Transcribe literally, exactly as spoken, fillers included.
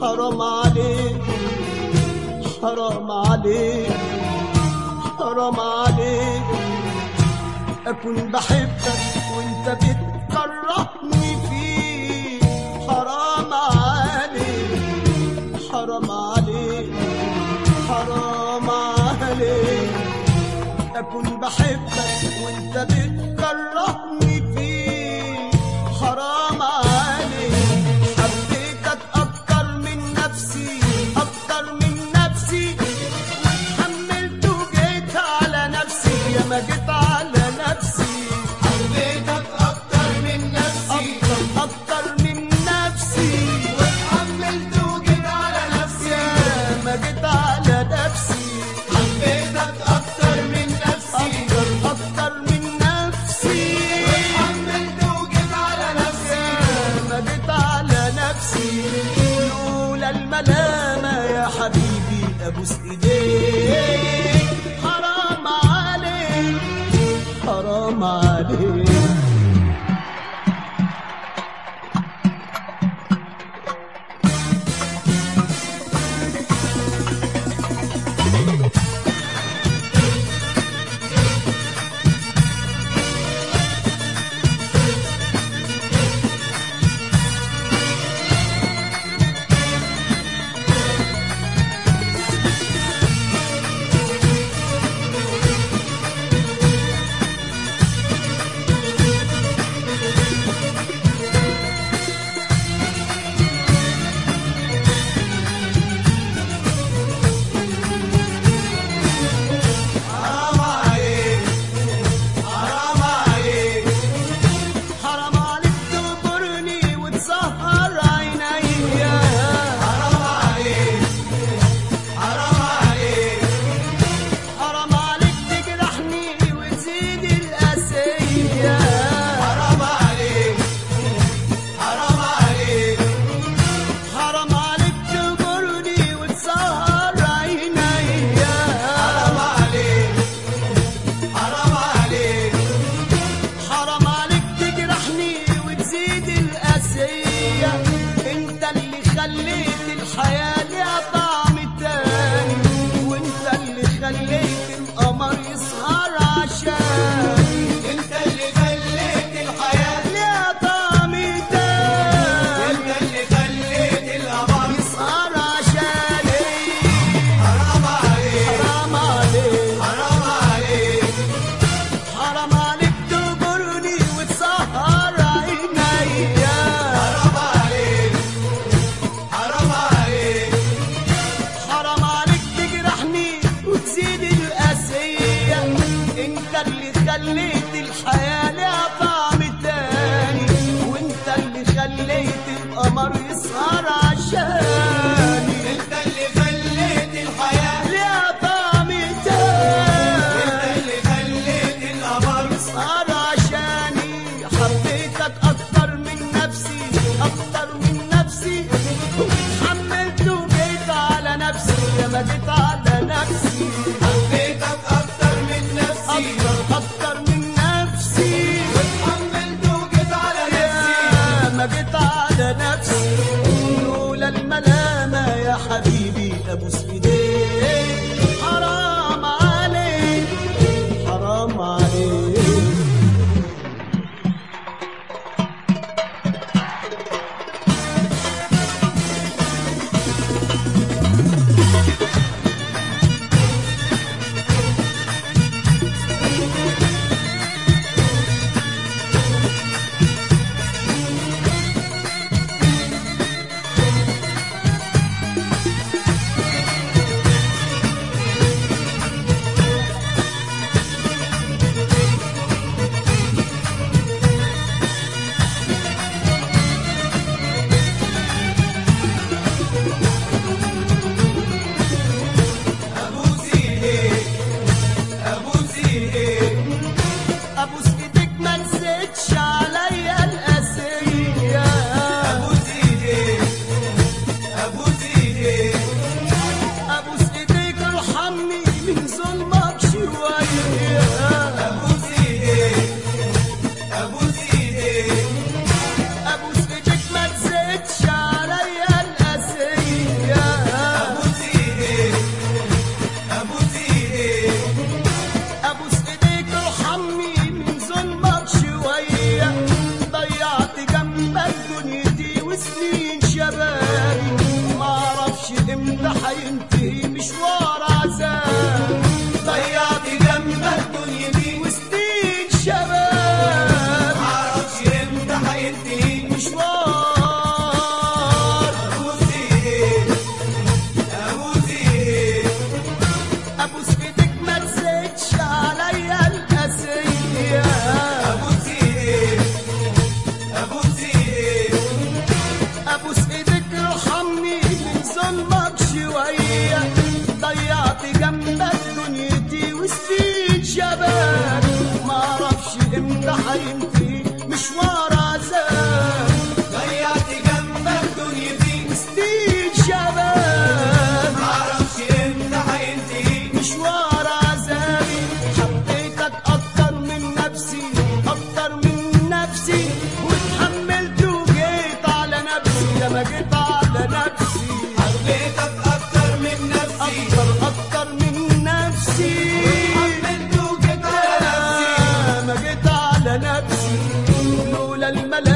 حرام عليك حرام عليك حرام عليك أكون بحبك وأنت بتكرهني فيه. حرام عليك حرام عليك حرام عليك أكون بحبك وأنت بتكرهني فيه. حرام عليك حبيتك أكتر من نفسي أكتر من نفسي واتحملت وجيت على نفسي يا ما جيت على نفسي. حبيتك أكتر من نفسي أكتر أكتر من نفسي واتحملت وجيت على نفسي يا ما جيت على نفسي. حبيتك أكتر من نفسي أكتر أكتر من نفسي واتحملت وجيت على نفسي ما جيت على نفسي. لولا الملامة يا حبيبي أبوس إيديك. حرام عليك حرام عليك حرام عليك حرام عليك حرام عليك تغبرني وتسهر عينيا. حرام عليك حرام عليك حرام عليك تجرحني وتزيد القاسية. حرام عليك حرام عليك حرام عليك تغبرني وتسهر عينيا. حرام عليك حرام عليك حرام عليك تجرحني وتزيد القاسية. انت اللي خليت الحياة ليها طعم تاني وانت اللي خليت القمر يسهر عشاني. انت اللي خليت الحياة ليها طعم تاني انت اللي خليت القمر يسهر عشاني. حرام عليك حرام عليك حرام عليك حرام عليك تغبرني وتسهر عينيا. حرام عليك حرام عليك حرام عليك تجرحني وتزيد القاسية. انت اللي خليت الحياة لها طعم تاني وانت اللي خليت القمر يسهر عشاني. انت اللي خليت الحياة لها طعم انت تاني اللي خليت القمر يسهر عشاني. حبيتك أكتر من نفسي أكتر من نفسي واتحملت وجيت على نفسي يا ما جيت على نفسي. حبيتك أكتر من نفسي أكتر أكتر من نفسي الملاك